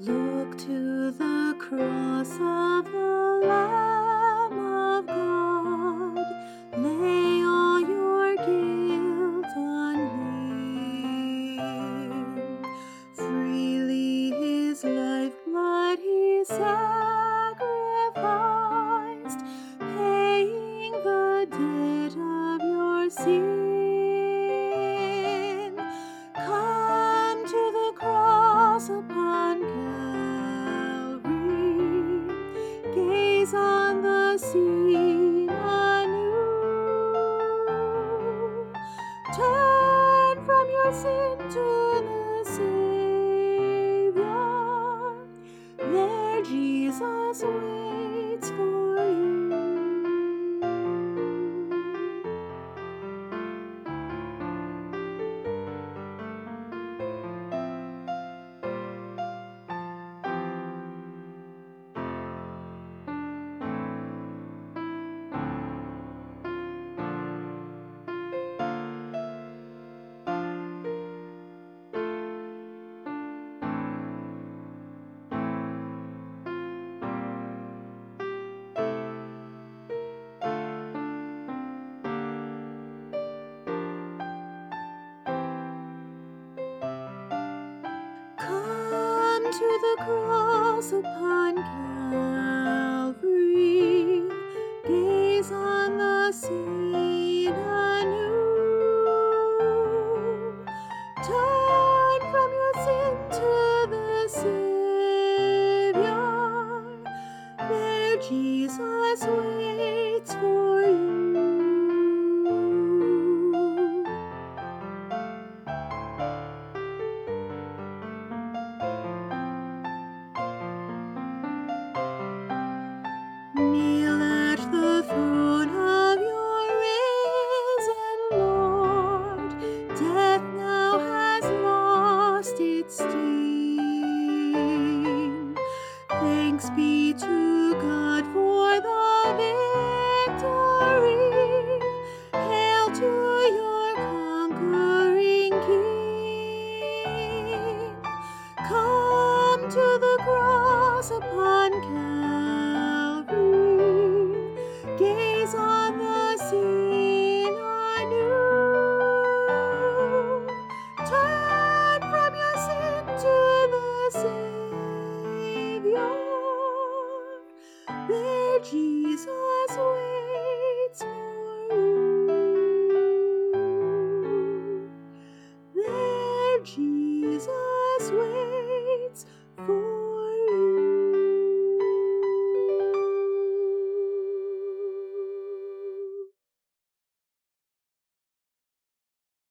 Look to the cross of the Lamb of God. Lay all your guilt on Him. Freely His lifeblood He sacrificed, paying the debt of your sin. Come to the cross upon Calvary, gaze on the scene anew. Turn from your sin to the Savior, there Jesus waits for you. Come to the cross upon Calvary, gaze on the scene anew. Turn from your sin to the Savior, there Jesus waits for you. Kneel at the throne of your risen Lord. Death now has lost its sting. Thanks be to God for the victory. Hail to your conquering King. Come to the cross upon Calvary, gaze on the scene anew. Turn from your sin to the Savior, there Jesus